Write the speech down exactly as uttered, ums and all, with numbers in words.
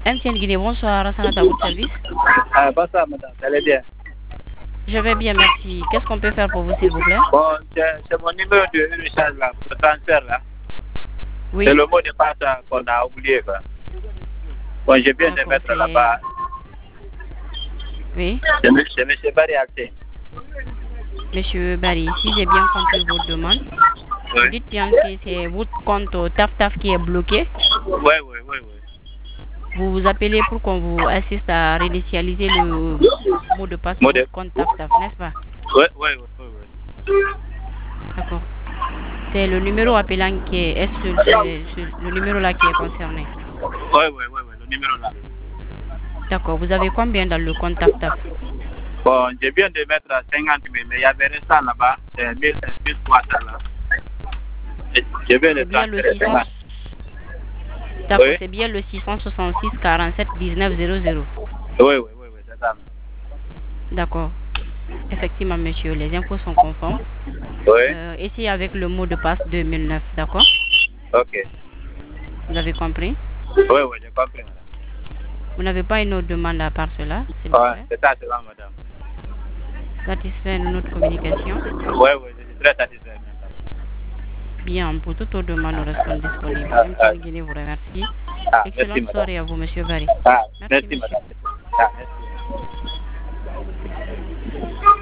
M T N Guinée, bonsoir, Rassanat à votre service. Ah, bonsoir, madame, ça allez bien? Je vais bien, merci. Qu'est-ce qu'on peut faire pour vous, s'il vous plaît? Bon, c'est mon numéro de recharge là, pour le transfert là. Oui. C'est le mot de passe qu'on a oublié, quoi. Bon, je viens de mettre là-bas. Oui. C'est M. Barry Alté. Monsieur Barry, si j'ai bien compris votre demande, Oui. vous dites bien que c'est votre compte Taf Taf qui est bloqué. Oui, oui, oui, oui. Vous vous appelez pour qu'on vous assiste à réinitialiser le mot de passe Mot de de- votre compte Taf Taf, n'est-ce pas? Oui, oui, oui, oui, oui. D'accord. C'est le numéro appelant qui est, est-ce que c'est c'est le numéro là qui est concerné? Oui, oui, oui, oui, le numéro là. D'accord. Vous avez combien dans le compte Taf Taf? Bon, je viens de mettre cinquante mille, mais il y avait restant là-bas, c'est mille trois cents là. Et Je viens de C'est bien le transférer six cents. cinquante. D'accord, Oui. c'est bien le six cent soixante-six quarante-sept dix-neuf zéro zéro. Oui, oui, oui, oui, c'est ça. D'accord. Effectivement, monsieur, les infos sont conformes. Oui, Euh, ici avec le mot de passe deux mille neuf, d'accord? ok. Vous avez compris? Oui, oui, j'ai compris, madame. Vous n'avez pas une autre demande à part cela, s'il vous Ouais, plaît? c'est ça, c'est ça, madame. Satisfait de notre communication? Oui, oui, je suis très satisfait, madame. Bien, pour toute autre demande, nous restons disponibles. Ah, M T N ah. Guinée vous remercie. Ah, merci, Excellente madame. soirée à vous, monsieur Barry. Ah, Merci, merci, monsieur. madame. Ah, merci.